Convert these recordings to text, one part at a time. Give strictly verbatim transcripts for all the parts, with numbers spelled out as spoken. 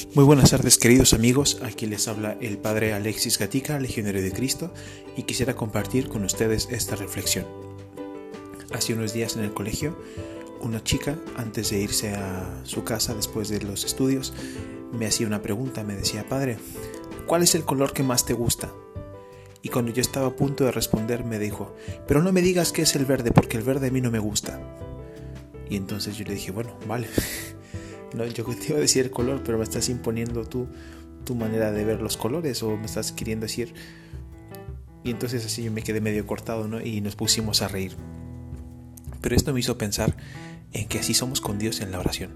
Muy buenas tardes, queridos amigos. Aquí les habla el Padre Alexis Gatica, Legionario de Cristo, y quisiera compartir con ustedes esta reflexión. Hace unos días en el colegio, una chica, antes de irse a su casa después de los estudios, me hacía una pregunta. Me decía: Padre, ¿cuál es el color que más te gusta? Y cuando yo estaba a punto de responder, me dijo: pero no me digas que es el verde, porque el verde a mí no me gusta. Y entonces yo le dije: bueno, vale. No, yo te iba a decir el color, pero me estás imponiendo tú tu manera de ver los colores, o me estás queriendo decir. Y entonces así yo me quedé medio cortado, ¿no? Y nos pusimos a reír. Pero esto me hizo pensar en que así somos con Dios en la oración.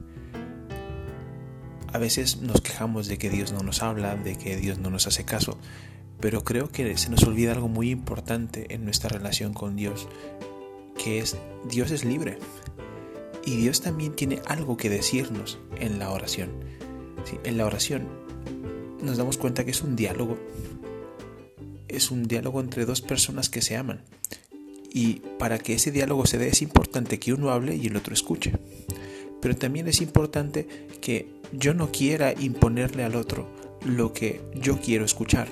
A veces nos quejamos de que Dios no nos habla, de que Dios no nos hace caso, pero creo que se nos olvida algo muy importante en nuestra relación con Dios, que es: Dios es libre. Y Dios también tiene algo que decirnos en la oración. ¿Sí? En la oración nos damos cuenta que es un diálogo. Es un diálogo entre dos personas que se aman. Y para que ese diálogo se dé es importante que uno hable y el otro escuche. Pero también es importante que yo no quiera imponerle al otro lo que yo quiero escuchar.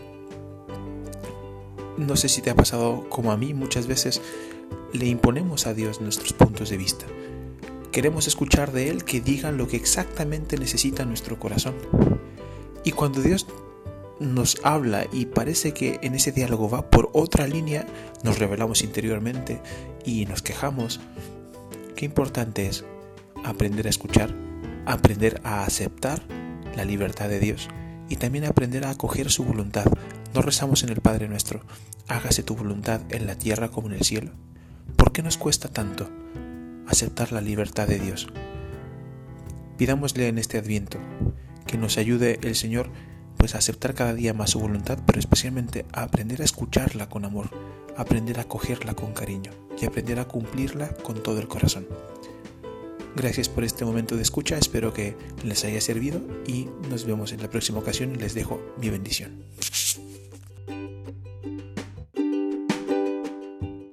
No sé si te ha pasado como a mí. Muchas veces le imponemos a Dios nuestros puntos de vista. Queremos escuchar de Él que diga lo que exactamente necesita nuestro corazón. Y cuando Dios nos habla y parece que en ese diálogo va por otra línea, nos rebelamos interiormente y nos quejamos. Qué importante es aprender a escuchar, aprender a aceptar la libertad de Dios y también aprender a acoger su voluntad. No rezamos en el Padre Nuestro: hágase tu voluntad en la tierra como en el cielo. ¿Por qué nos cuesta tanto aceptar la libertad de Dios? Pidámosle en este Adviento que nos ayude el Señor pues a aceptar cada día más su voluntad, pero especialmente a aprender a escucharla con amor, a aprender a acogerla con cariño y aprender a cumplirla con todo el corazón. Gracias por este momento de escucha, espero que les haya servido y nos vemos en la próxima ocasión y les dejo mi bendición.